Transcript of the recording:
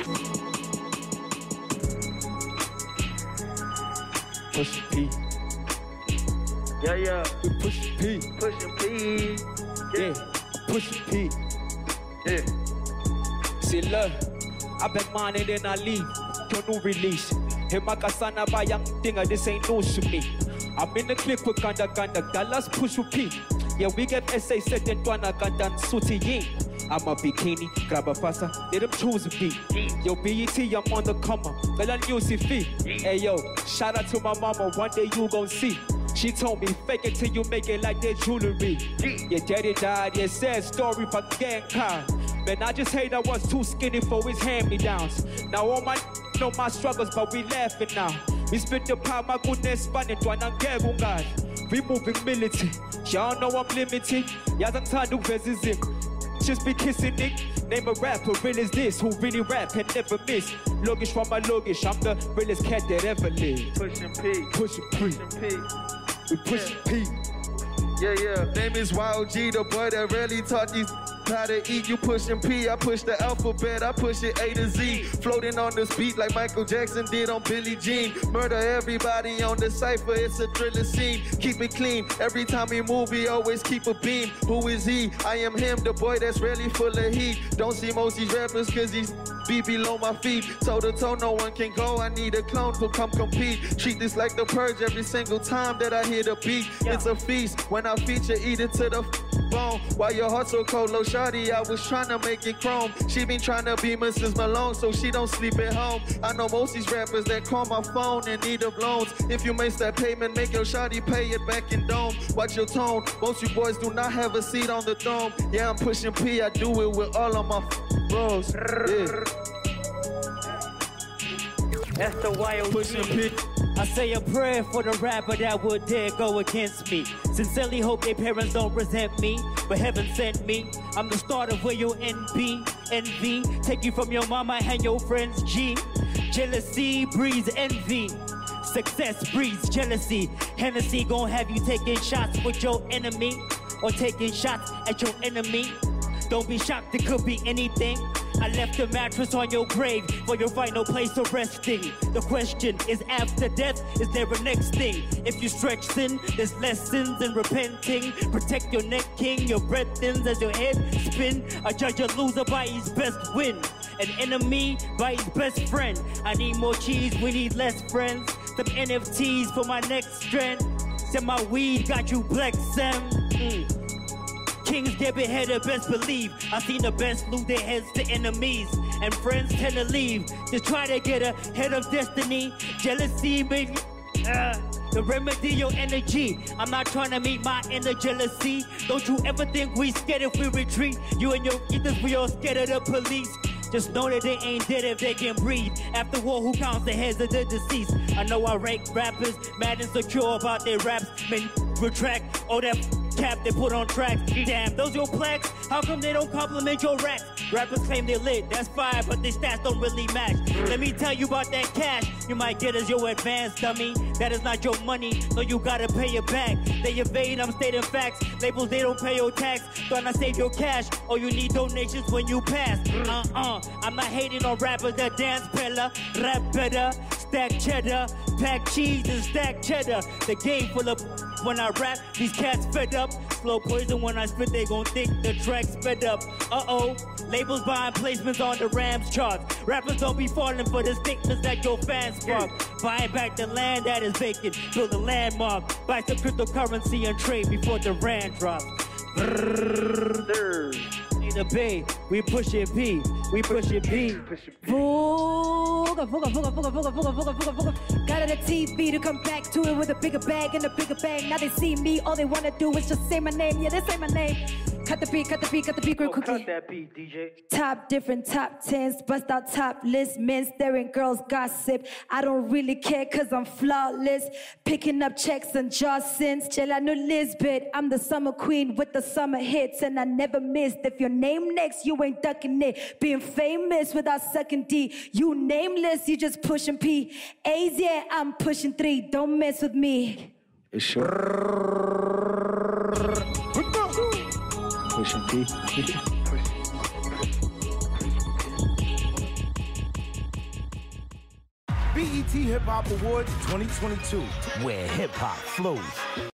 Pushing P. Yeah, yeah. We pushing P. Pushing P. Yeah. Pushing P. Yeah. See, look, I beg mine and then I leave. Your new release. Hey, Makasana by young thinger, this ain't news to me. I'm in the clip with Ganda, Dallas push with P. Yeah, we get essay set in Tuana Gandan Suti Yin. I'm a bikini, grab a fasa, let them choose a beat. Yo, BET, I'm on the come up, well, I use it fee. Hey, yo, shout out to my mama, one day you gon' see. She told me, fake it till you make it like that jewelry. Your daddy died, yeah, sad story, but gang kind. Man, I just hate I was too skinny for his hand-me-downs. Now all my know my struggles, but we laughing now. We spit the power, my goodness, spanning to an guys. We moving militant, y'all know I'm limited. Y'all don't time to visit. Just be kissing Nick. Name a rapper, real as this, who really rap and never miss. Logish from my logish, I'm the realest cat that ever lived. Pushing P. Pushing P. Pushing P. We pushing P. Yeah, yeah. Name is Wild G, the boy that really taught these how to eat. You pushing P, I push the alphabet, I push it A to Z. Floating on this beat like Michael Jackson did on Billie Jean. Murder everybody on the cypher, it's a thriller scene. Keep it clean, every time we move, we always keep a beam. Who is he? I am him, the boy that's really full of heat. Don't see most these rappers cause he's be below my feet. Toe to toe, no one can go. I need a clone to come compete. Treat this like the purge every single time that I hear the beat. It's a feast. When I feature, eat it to the bone. Why your heart so cold, low shawty? I was trying to make it chrome. She been trying to be Mrs. Malone, so she don't sleep at home. I know most these rappers that call my phone in need of loans. If you miss that payment, make your shawty pay it back in dome. Watch your tone. Most you boys do not have a seat on the throne. Yeah, I'm pushing P. I do it with all of my bros. Yeah. That's the wild Pushing P. I say a prayer for the rapper that would dare go against me. Sincerely hope their parents don't resent me, but heaven sent me. I'm the start of where your envy. Take you from your mama and your friends, G. Jealousy breeds envy. Success breeds jealousy. Hennessy gon' have you taking shots with your enemy, or taking shots at your enemy. Don't be shocked, it could be anything. I left a mattress on your grave for your final place of resting. The question is, after death, is there a next thing? If you stretch sin, there's lessons in repenting. Protect your neck, king, your breath thins as your head spin. I judge a loser by his best win, an enemy by his best friend. I need more cheese, we need less friends. Some NFTs for my next trend. Send my weed, got you black Sam. Kings get beheaded, best believe. I seen the best lose their heads to enemies, and friends tend to leave. Just try to get ahead of destiny. Jealousy, baby. To remedy your energy. I'm not trying to meet my inner jealousy. Don't you ever think we scared if we retreat. You and your ethers, we all scared of the police. Just know that they ain't dead if they can breathe. After war, who counts the heads of the deceased? I know I rank rappers mad and secure about their raps. Man, retract all that cap they put on tracks. Damn, those your plaques? How come they don't compliment your raps? Rappers claim they're lit, that's fire, but their stats don't really match. Let me tell you about that cash you might get as your advance, dummy. That is not your money, so you gotta pay it back. They evade, I'm stating facts. Labels, they don't pay your tax. Gonna save your cash, or you need donations when you pass. I'm not hating on rappers that dance better, rap better, stack cheddar, pack cheese and stack cheddar. The game full of when I rap, these cats fed up. Slow poison when I spit, they gon' think the track's sped up. Labels buying placements on the Rams charts. Rappers don't be falling for the statements that your fans spark. Buying back the land that is vacant, build a landmark. Buy some cryptocurrency and trade before the rand drops. In the bay, we pushing P, we pushing P. Voga. Got on the TV to come back to it with a bigger bag and a bigger bang. Now they see me, all they wanna do is just say my name. Yeah, they say my name. Cut the beat, real quickly. Cut that beat, DJ. Top different top tens, bust out top list. Men staring, girls gossip. I don't really care cause I'm flawless. Picking up checks and Jawsons. Chela no Lisbeth. I'm the summer queen with the summer hits. And I never missed. If your name next, you ain't ducking it. Being famous without sucking D. You nameless, you just pushing P. A's, yeah, I'm pushing 3. Don't mess with me. It's short. Pushing P. BET Hip Hop Awards 2022, where hip hop flows.